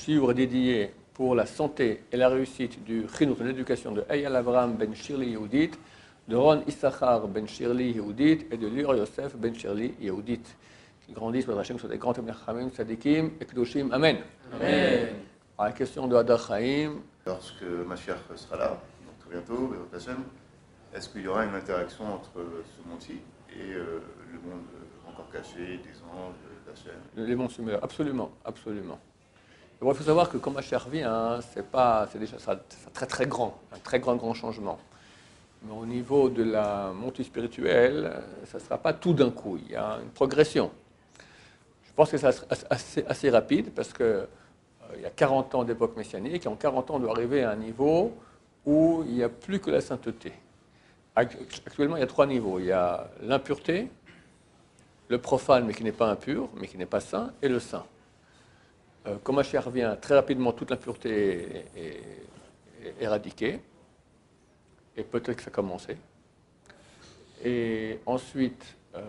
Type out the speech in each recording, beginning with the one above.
shiur dédié pour la santé et la réussite du Chinouk, de l'éducation de Eyal Avraham ben Shirli Yehudit, de Ron Issachar ben Shirli Yehudit et de Lior Yosef ben Shirli Yehudit. Qui grandissent, pour Hachem, sur des grands Tamir Sadikim et Kedoshim. Amen. Amen. À la question de Hadar Chaim. Lorsque Mashiach sera là, donc très bientôt, Bézat Hachem, est-ce qu'il y aura une interaction entre ce monde-ci et le monde encore caché des anges, d'Hachem? Les mondes similaires, absolument, absolument. Bon, il faut savoir que quand Mashiach revient, c'est déjà ça, très très grand, un très grand changement. Mais au niveau de la montée spirituelle, ça ne sera pas tout d'un coup, il y a une progression. Je pense que c'est assez rapide parce qu'il y a 40 ans d'époque messianique et en 40 ans, on doit arriver à un niveau où il n'y a plus que la sainteté. Actuellement, il y a 3 niveaux. Il y a l'impureté, le profane mais qui n'est pas impur, mais qui n'est pas saint, et le saint. Quand Mashiach revient, très rapidement, toute l'impureté est éradiquée. Et peut-être que ça a commencé. Et ensuite,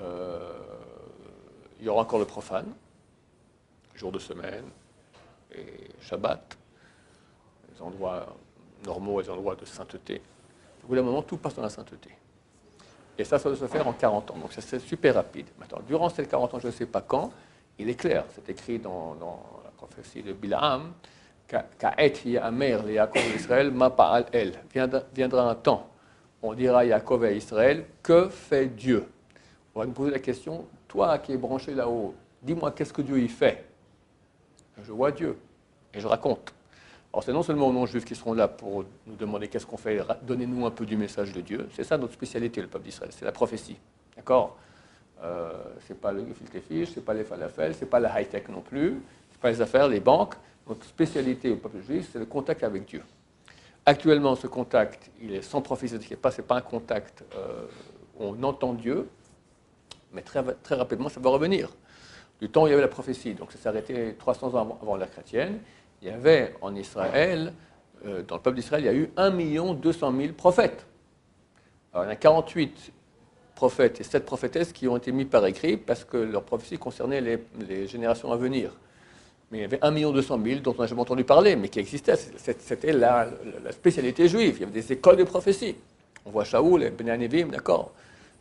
il y aura encore le profane, jour de semaine, et Shabbat, les endroits normaux, les endroits de sainteté. Au bout d'un moment, tout passe dans la sainteté. Et ça doit se faire en 40 ans. Donc ça, c'est super rapide. Maintenant, durant ces 40 ans, je ne sais pas quand, il est clair, c'est écrit dans la prophétie de Bilaam, Ka'et Ya'amer le Yaakov Israël ma pa'al el. Viendra un temps, on dira à Yaakov et à Israël, que fait Dieu? On va nous poser la question, toi qui es branché là-haut, dis-moi qu'est-ce que Dieu y fait? Je vois Dieu et je raconte. Alors c'est non seulement aux non-juifs qui seront là pour nous demander qu'est-ce qu'on fait, donnez-nous un peu du message de Dieu. C'est ça notre spécialité, le peuple d'Israël, c'est la prophétie. D'accord? C'est pas le gefilte fish, c'est pas les falafels, c'est pas la high-tech non plus, c'est pas les affaires, les banques. Notre spécialité au peuple juif, c'est le contact avec Dieu. Actuellement, ce contact, il est sans prophétie, ce n'est pas un contact où on entend Dieu, mais très rapidement, ça va revenir. Du temps où il y avait la prophétie, donc ça s'est arrêté 300 ans avant l'ère chrétienne, il y avait en Israël, dans le peuple d'Israël, il y a eu 1 200 000 prophètes. Alors, il y en a 48 prophètes et 7 prophétesses qui ont été mis par écrit parce que leur prophétie concernait les générations à venir. Mais il y avait 1 200 000 dont on n'a jamais entendu parler, mais qui existaient. C'était la spécialité juive. Il y avait des écoles de prophétie. On voit Shaoul et Ben Hanevim, d'accord.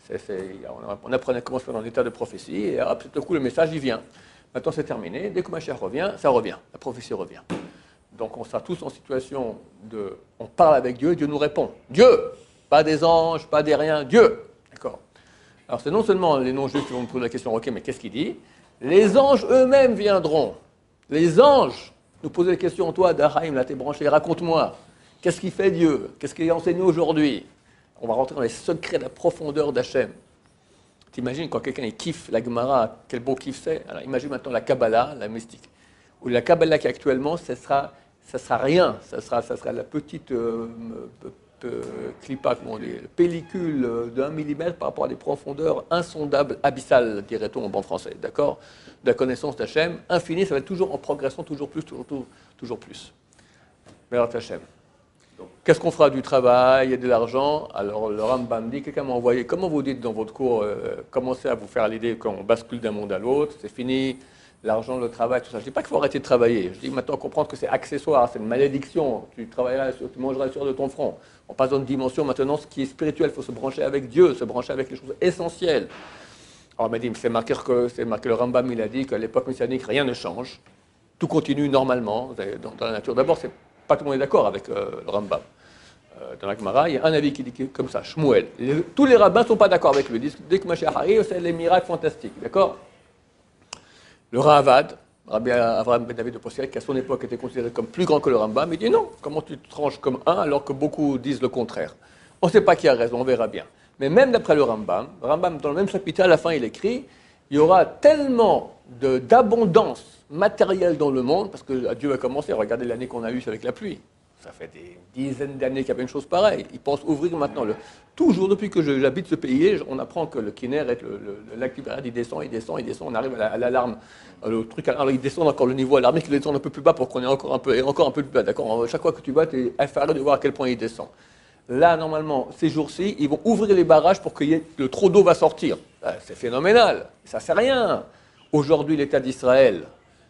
On apprenait comment se faire dans l'état de prophétie, et hop, tout à coup, le message, il vient. Maintenant, c'est terminé. Dès que Mashiach revient, ça revient. La prophétie revient. Donc, on sera tous en situation de... On parle avec Dieu, et Dieu nous répond. Dieu! Pas des anges, pas des riens, Dieu! D'accord. Alors, c'est non seulement les non-juifs qui vont me poser la question, ok, mais qu'est-ce qu'il dit? Les anges eux-mêmes viendront. Les anges nous posaient la question, toi, Dahaïm, là, t'es branché, raconte-moi. Qu'est-ce qu'il fait Dieu? Qu'est-ce qu'il a enseigné aujourd'hui? On va rentrer dans les secrets de la profondeur d'Hachem. T'imagines quand quelqu'un il kiffe la Gemara, quel beau kiff c'est. Alors imagine maintenant la Kabbalah, la mystique. Ou la Kabbalah qui actuellement, ça sera rien. Ça sera la petite clipa, comment on dit, pellicule d'1 millimètre par rapport à des profondeurs insondables, abyssales, dirait-on en bon français. D'accord? De la connaissance d'Hachem, infinie, ça va être toujours en progressant, toujours plus. Bézat Hachem. Qu'est-ce qu'on fera du travail et de l'argent? Alors le Rambam dit, quelqu'un m'a envoyé, comment vous dites dans votre cours, commencez à vous faire l'idée qu'on bascule d'un monde à l'autre, c'est fini, l'argent, le travail, tout ça. Je ne dis pas qu'il faut arrêter de travailler, je dis maintenant comprendre que c'est accessoire, c'est une malédiction, tu travailleras, tu mangeras sur de ton front. On passe dans une dimension maintenant, ce qui est spirituel, il faut se brancher avec Dieu, se brancher avec les choses essentielles. Alors, il m'a dit, c'est marqué, le Rambam, il a dit qu'à l'époque messianique, rien ne change. Tout continue normalement dans la nature. D'abord, pas tout le monde est d'accord avec le Rambam. Dans la Gemara, il y a un avis qui dit comme ça, Shmuel. Tous les rabbins ne sont pas d'accord avec lui. Dès que Mashiach arrive, c'est les miracles fantastiques. D'accord? Le Ravad, Rabbi Avraham ben David de Posel, qui à son époque était considéré comme plus grand que le Rambam, il dit non, comment tu te tranches comme un alors que beaucoup disent le contraire? On ne sait pas qui a raison, on verra bien. Mais même d'après le Rambam, dans le même chapitre, à la fin, il écrit, il y aura tellement d'abondance matérielle dans le monde, parce que Dieu a commencé, regardez l'année qu'on a eue avec la pluie. Ça fait des dizaines d'années qu'il y avait une chose pareille. Il pense ouvrir maintenant. Toujours depuis que j'habite ce pays, on apprend que le Kinneret, le lac Tibériade, il descend, on arrive à l'alarme. Le truc, alors il descend encore le niveau alarmique, il descend un peu plus bas pour qu'on ait encore un peu plus bas. D'accord? Chaque fois que tu vas, tu es effaré de voir à quel point il descend. Là, normalement, ces jours-ci, ils vont ouvrir les barrages pour que le trop d'eau va sortir. C'est phénoménal. Ça ne sert à rien. Aujourd'hui, l'État d'Israël,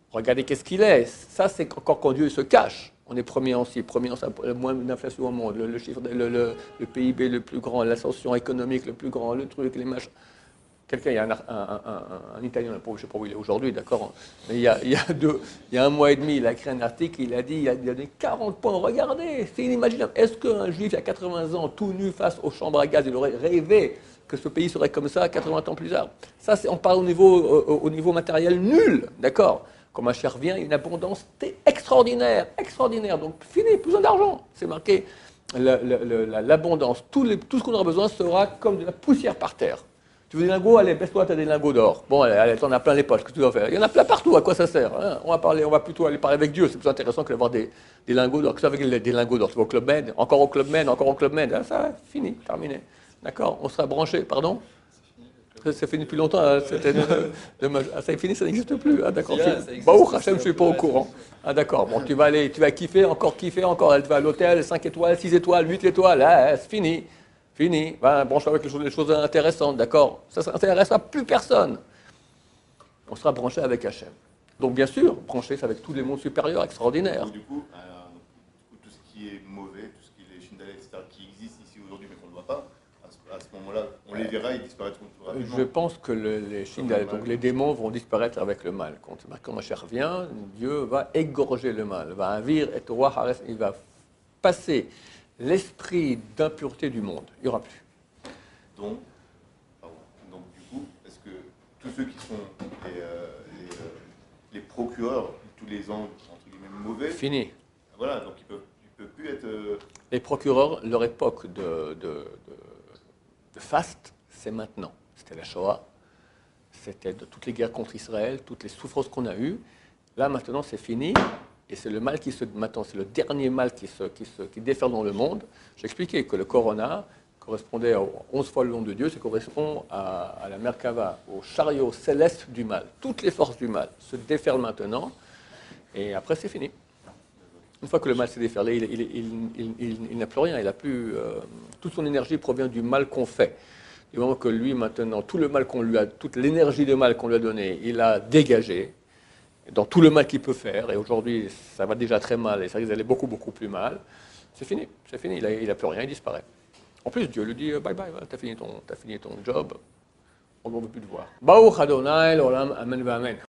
Regardez qu'est-ce qu'il est. Ça, c'est encore quand Dieu se cache. On est premier en ci, premier en ça, le moins d'inflation au monde, le chiffre, le PIB le plus grand, l'ascension économique le plus grand, le truc, les machins. Quelqu'un, il y a un Italien, je ne sais pas où il est aujourd'hui, d'accord, mais il y a un mois et demi, il a écrit un article, il a dit, il a donné 40 points, regardez, c'est inimaginable. Est-ce qu'un juif, il y a 80 ans, tout nu face aux chambres à gaz, il aurait rêvé que ce pays serait comme ça 80 ans plus tard? Ça, on parle au niveau matériel nul, d'accord. Quand ma chère vient, il y a une abondance extraordinaire, extraordinaire. Donc, fini, plus besoin d'argent. C'est marqué, l'abondance, tout ce qu'on aura besoin sera comme de la poussière par terre. Tu veux des lingots? Allez, baisse-toi, tu as des lingots d'or. Bon, allez, t'en as plein les poches, qu'est-ce que tu dois faire? Il y en a plein partout, à quoi ça sert, hein? On va plutôt aller parler avec Dieu, c'est plus intéressant que d'avoir des lingots d'or. Qu'est-ce que avec des lingots d'or? Tu vas au Club Med, encore au Club Med, encore au Club Med. Ah, ça, fini, terminé. D'accord? On sera branché, pardon? C'est fini depuis longtemps, hein, ah, ça est fini, ça n'existe plus. Ah, d'accord. Baruch Hashem, je ne suis pas au courant. Ah, d'accord. Bon, tu vas kiffer, encore. Elle va à l'hôtel, 5 étoiles, 6 étoiles, 8 étoiles. Ah, c'est fini. Fini. Ben, branche avec les choses intéressantes, d'accord. Ça n'intéressera plus personne. On sera branché avec Hachem. Donc, bien sûr, branché avec tous les mondes supérieurs extraordinaires. Donc, du coup, tout ce qui est mauvais, tout ce qui est les Shindale, etc., qui existent ici aujourd'hui, mais qu'on ne voit pas, à ce moment-là, on les verra, ils disparaîtront tout rapidement. Je pense que les Shindale, donc les démons vont disparaître avec le mal. Quand Mashiach revient, Dieu va égorger le mal, va avir et Torah Hares, il va passer l'esprit d'impureté du monde. Il n'y aura plus. Donc, du coup, est-ce que tous ceux qui sont les procureurs, tous les ans, entre guillemets, mauvais... Fini. Voilà, donc ils ne peuvent plus être... Les procureurs, leur époque de faste, c'est maintenant. C'était la Shoah, c'était de toutes les guerres contre Israël, toutes les souffrances qu'on a eues. Là, maintenant, c'est fini. Et c'est le mal maintenant, c'est le dernier mal qui déferle dans le monde. J'expliquais que le Corona correspondait à 11 fois le nom de Dieu, ça correspond à la Merkava, au chariot céleste du mal. Toutes les forces du mal se déferlent maintenant, et après c'est fini. Une fois que le mal s'est déferlé, il n'a plus rien, il a plus, toute son énergie provient du mal qu'on fait. Du moment que lui, maintenant, tout le mal qu'on lui a, toute l'énergie de mal qu'on lui a donnée, il a dégagé, dans tout le mal qu'il peut faire, et aujourd'hui ça va déjà très mal, et ça risque d'aller beaucoup, beaucoup plus mal, c'est fini, il n'a plus rien, il disparaît. En plus, Dieu lui dit, bye bye, t'as fini ton job, on ne veut plus te voir. Baruch Adonai, l'olam, amen, amen.